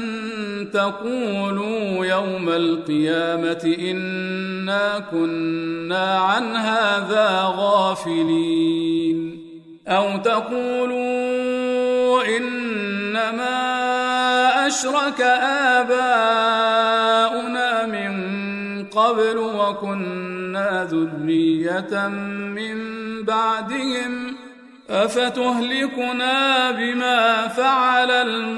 تقولوا يوم القيامة إنا كنا عن هذا غافلين أو تقولوا إنما أشرك آباؤنا من قبل وكنا ذرية من بعدهم أفتهلكنا بما فعل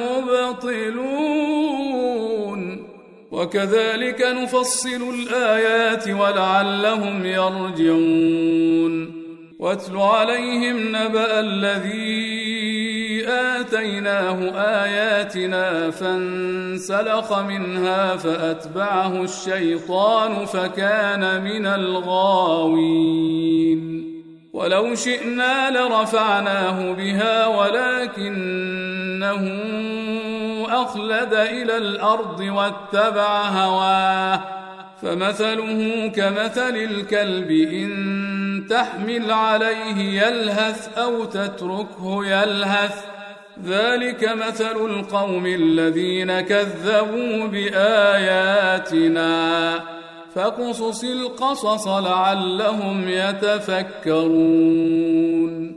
المبطلون وكذلك نفصل الآيات ولعلهم يرجعون واتل عليهم نبأ الذي آتيناه آياتنا فانسلخ منها فأتبعه الشيطان فكان من الغاوين ولو شئنا لرفعناه بها ولكنه أخلد إلى الأرض واتبع هواه فمثله كمثل الكلب إن تحمل عليه يلهث أو تتركه يلهث ذلك مثل القوم الذين كذبوا بآياتنا فاقصص القصص لعلهم يتفكرون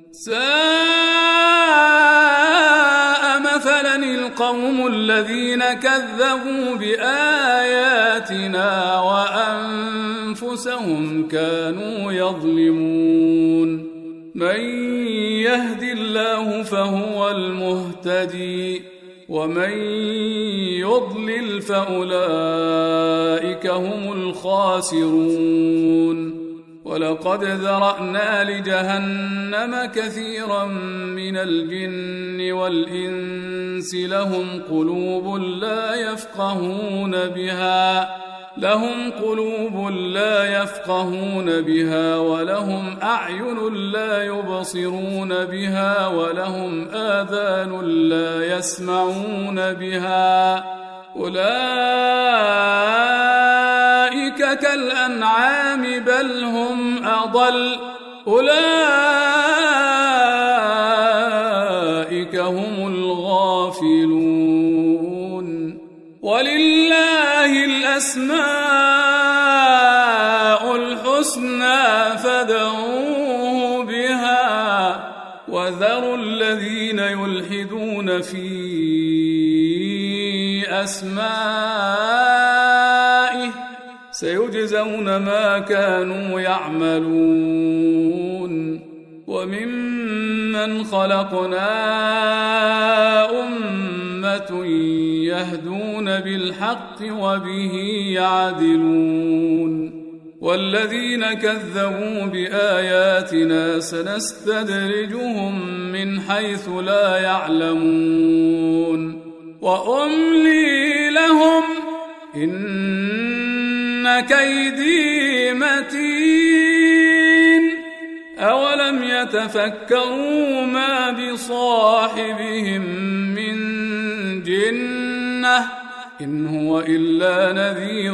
ساء مثلا القوم الذين كذبوا بآياتنا وأنفسهم كانوا يظلمون من يهد الله فهو المهتدي ومن يضلل فأولئك هم الخاسرون ولقد ذرأنا لجهنم كثيرا من الجن والإنس لهم قلوب لا يفقهون بها لهم قلوب لا يفقهون بها ولهم أعين لا يبصرون بها ولهم آذان لا يسمعون بها أولئك كالأنعام بل هم أضل أولئك هم الغافلون ولله الأسماء الحسنى فادعوه بها وذروا الذين يلحدون في أسمائه سيجزون ما كانوا يعملون وممن خلقنا أمة يهدون بالحق وبه يعدلون والذين كذبوا بآياتنا سنستدرجهم من حيث لا يعلمون وأملي لهم إن كيدي متين أولم يتفكروا ما بصاحبهم من جنة إن هو إلا نذير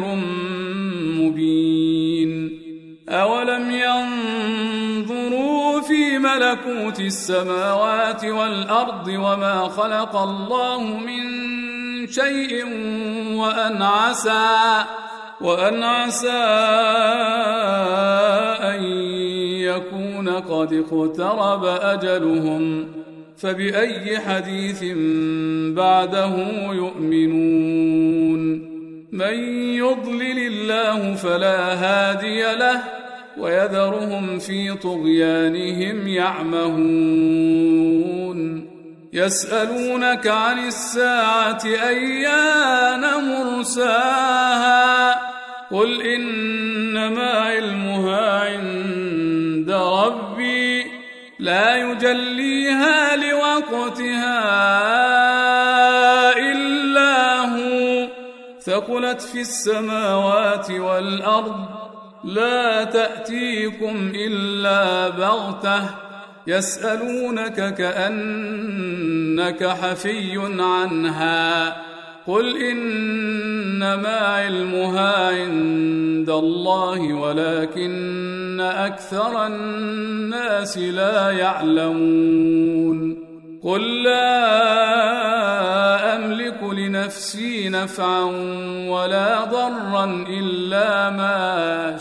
مبين أولم ينظروا في ملكوت السماوات والأرض وما خلق الله من شيء وأن عسى وأن عسى أن يكون قد اقترب أجلهم فبأي حديث بعده يؤمنون من يضلل الله فلا هادي له ويذرهم في طغيانهم يعمهون يسألونك عن الساعة أيان مرساها قل إنما علمها عند ربي لا يجليها لوقتها إلا هو ثقلت في السماوات والأرض لا تأتيكم إلا بغتة يسألونك كأنك حفي عنها قل إنما علمها عند الله ولكن أكثر الناس لا يعلمون قل لا أملك لنفسي نفعا ولا ضرا إلا ما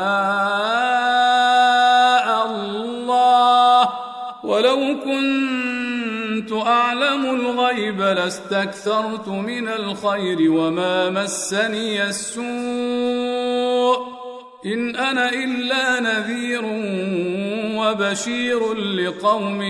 شاء الله ولو كنت أعلم الغيب لاستكثرت من الخير وما مسني السوء إن أنا إلا نذير وبشير لقوم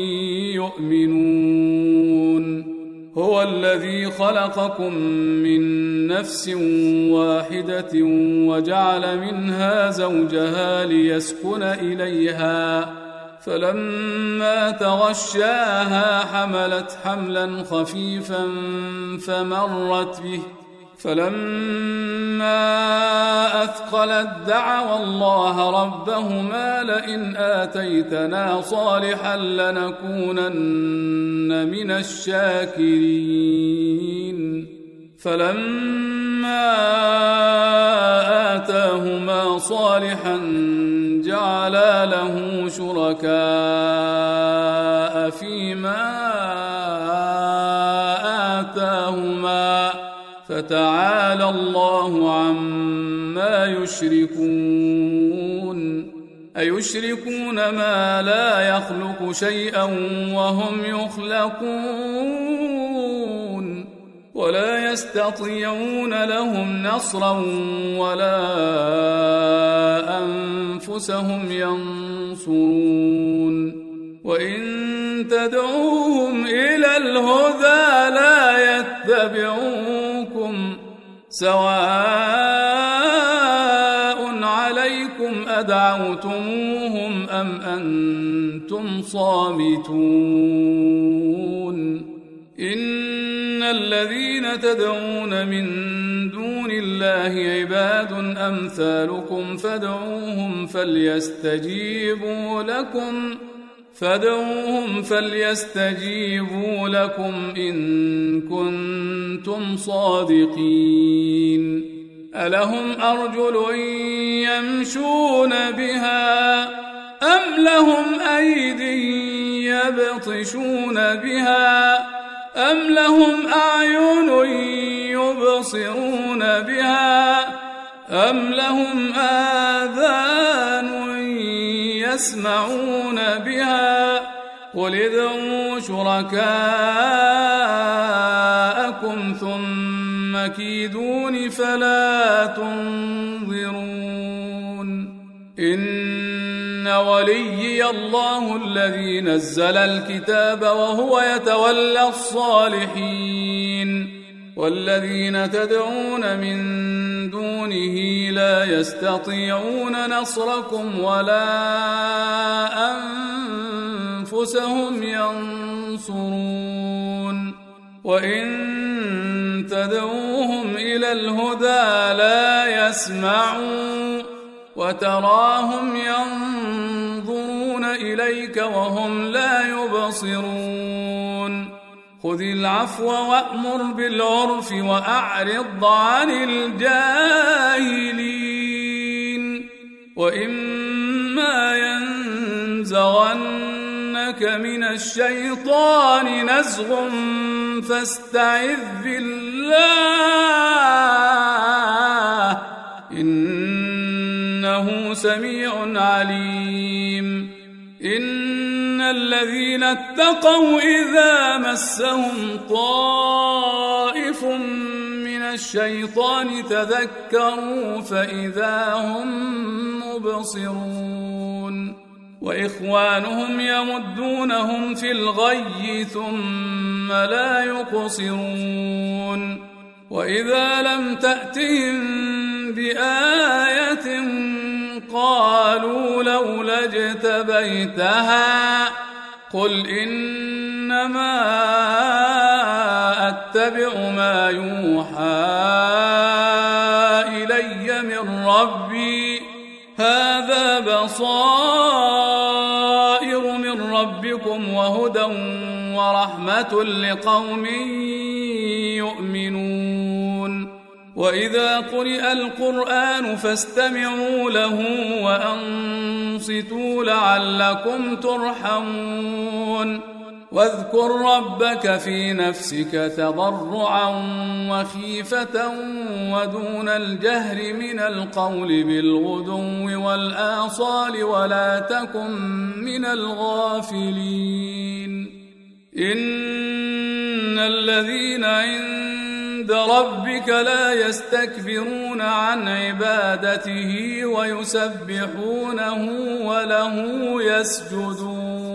يؤمنون هو الذي خلقكم من نفس واحدة وجعل منها زوجها ليسكن إليها فلما تغشاها حملت حملا خفيفا فمرت به فلما أثقلت دعوا الله ربهما لئن آتيتنا صالحا لنكونن من الشاكرين فلما آتاهما صالحا جعلا له شركاء فيما آتاهما فتعالى الله عما يشركون أيشركون ما لا يخلق شيئا وهم يخلقون ولا يستطيعون لهم نصرا ولا أنفسهم ينصرون وإن تدعوهم إلى الهدى لا يتبعوكم سواء عليكم أدعوتموهم أم أنتم صامتون إن الذين تدعون من دون الله عباد أمثالكم فادعوهم فليستجيبوا لكم فادعوهم فليستجيبوا لكم إن كنتم صادقين ألهم أرجل يمشون بها أم لهم أيدي يبطشون بها أم لهم أعين يبصرون بها أم لهم آذان يسمعون بها قل ادعوا شركاءكم ثم كيدون فلا تنظرون إن وليي الله الذي نزل الكتاب وهو يتولى الصالحين والذين تدعون من دونه لا يستطيعون نصركم ولا أنفسهم ينصرون وإن تدعوهم إلى الهدى لا يسمعون وتراهم ينظرون إليك وهم لا يبصرون خذ العفو وأمر بالعرف وأعرض عن الجاهلين وإما ينزغنك من الشيطان نزغ فاستعذ بالله إنه سميع عليم إن الذين اتقوا إذا مسهم طائف من الشيطان تذكروا فإذا هم مبصرون وإخوانهم يمدونهم في الغي ثم لا يقصرون وإذا لم تأتهم بآية قالوا لولا اجتبيتها قل إنما أتبع ما يوحى إلي من ربي هذا بصائر من ربكم وهدى ورحمة لقوم يؤمنون وإذا قرئ القرآن فاستمعوا له وأنصتوا لعلكم ترحمون واذكر ربك في نفسك تضرعا وخيفة ودون الجهر من القول بالغدو والآصال ولا تكن من الغافلين إن الذين عند ربك لا يستكبرون عن عبادته ويسبحونه وله يسجدون